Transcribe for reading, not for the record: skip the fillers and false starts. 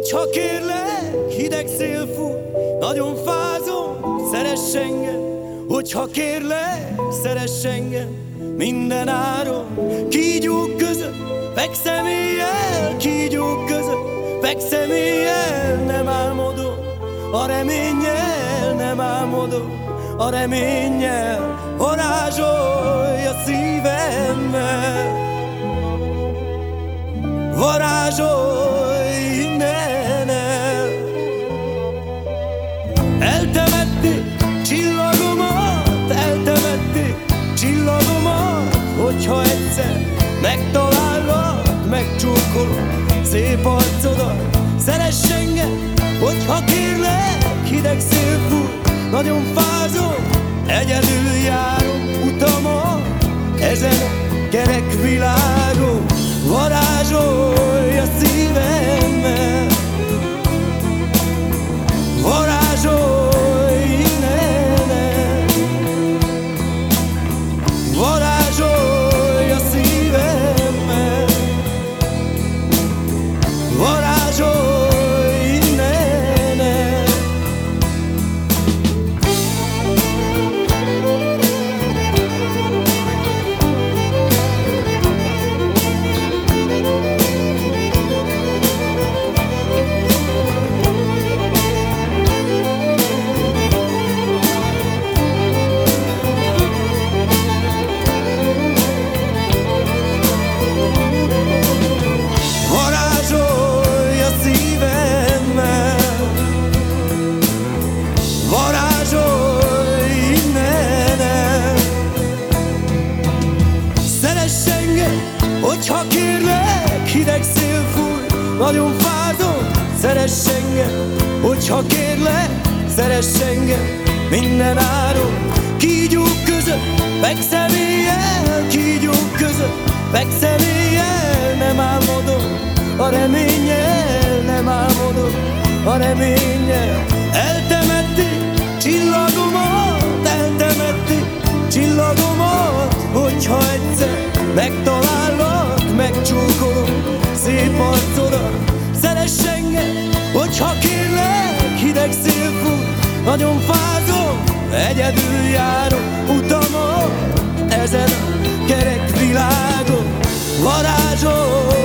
Hogyha kérlek, hideg szél fúj, nagyon fázom, szeress engem. Hogyha kérlek, szeress engem minden áron. Kígyók között fekszem éjjel, kígyók között fekszem éjjel. Nem álmodom, a reménnyel nem álmodom, a reménnyel varázsolj a szívemmel. Varázsolj innen el. Eltemették csillagomat, eltemették csillagomat. Hogyha egyszer megtalállak, megcsókolom szép arcodat. Szeress engem, hogyha kérlek, hideg szél fúj, nagyon fázom, egyedül járom utamon ezen a kerek világon. Varázsolj a szívemmel, varázsolj innen el. Varázsolj a szívemmel, varázsolj innen el. Hogyha kérlek, hideg szél fúj, nagyon fázom, szeress engem. Hogyha kérlek, szeress engem minden áron. Kígyók között fekszem éjjel, kígyók között fekszem éjjel. Nem álmodom, a reménnyel nem álmodom, a reménnyel. Eltemették csillagomat, eltemették csillagomat. Hogyha egyszer megtalállak, megcsókolom szép arcodat. Szeress engem, hogyha kérlek, hideg szél fúj, nagyon fázom, egyedül járok utamon ezen a kerek világon. Varázsolj